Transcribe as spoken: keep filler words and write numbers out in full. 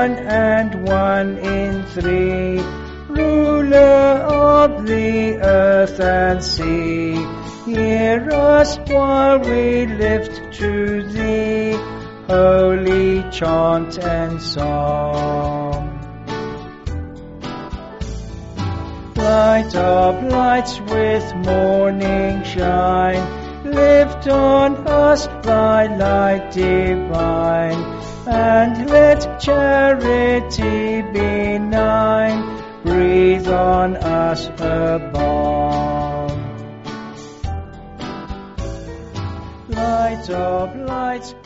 one and one in three, ruler of the earth and sea, hear us while we lift to thee holy chant and song. Light of lights with morning shine, lift on us thy light divine, and let charity benign breathe on us above. Light of lights,